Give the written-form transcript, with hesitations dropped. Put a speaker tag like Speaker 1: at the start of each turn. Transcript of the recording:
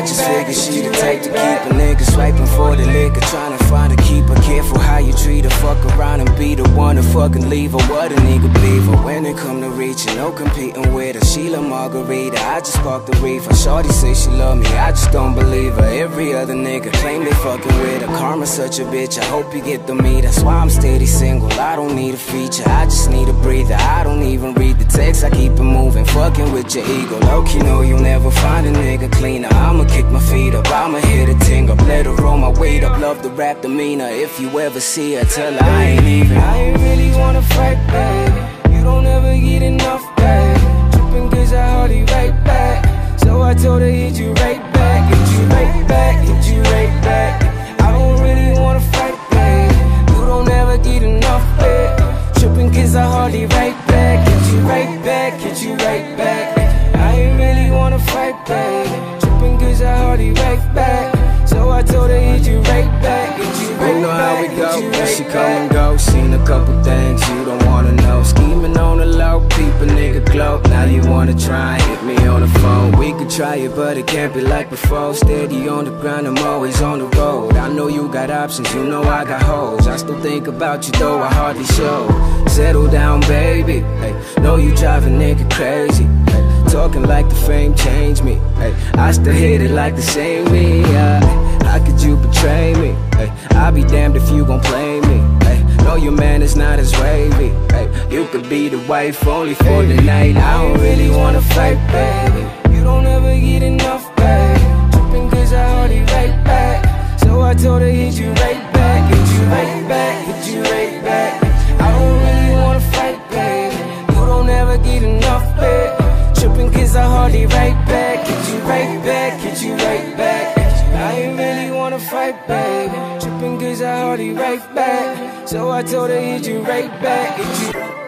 Speaker 1: just figured she the type to keep a nigga swiping for the liquor, trying to find a keeper. Careful how you treat her, fuck around and be the one to fucking leave her. What a nigga believe her when it come to reaching, no competing with her. Sheila Margarita, I just sparked the reefer. Shorty say she love me, I just don't believe her. Every other nigga claim they fucking with her. Karma's such a bitch, I hope you get the me. That's why I'm steady single, I don't need a feature, I just need a breather. I don't even read the text, I keep it moving. Fucking with your ego, low-key know you'll never find a nigga cleaner. I'ma kick my feet up, I'ma hit a ting up, let her roll my weight up. Love the rap demeanor, if you ever see her, tell her I ain't really wanna fight, babe. You don't ever get enough, babe. Trippin' cause I hardly right back. So I told her hit you right back, hit you right back, hit you right back. I don't really wanna fight, babe. You don't ever get enough, babe. Trippin' cause I hardly right back, hit you right back, hit you right back. I ain't really wanna fight, babe. Trippin' cause I hardly right back. So I told her hit you right back, hit you right back. You know how we go, when she come and go. Seen a couple things you don't wanna know. Scheming on the low, peep a nigga glow. Now you wanna try and hit me on the phone. We could try it, but it can't be like before. Steady on the grind, I'm always on the road. I know you got options, you know I got hoes. I still think about you though, I hardly show. Settle down, baby, hey. Know you drive a nigga crazy, hey. Talking like the fame changed me, hey. I still hit it like the same me, yeah. How could you betray me, hey? I'll be damned if you gon' play me, hey. Know your man is not as wavy, hey. You could be the wife only for the night. I don't really wanna fight, baby. You don't ever get enough, babe. Trippin' cause I hardly right back. So I told her hit you right back, hit you right back, hit you right back. I don't really wanna fight, baby. You don't ever get enough, babe. Trippin' cause I hardly right back, hit you right back, hit you right back. I ain't really wanna fight, baby. Trippin' cause I hardly right back. So I told her hit you right back, hit you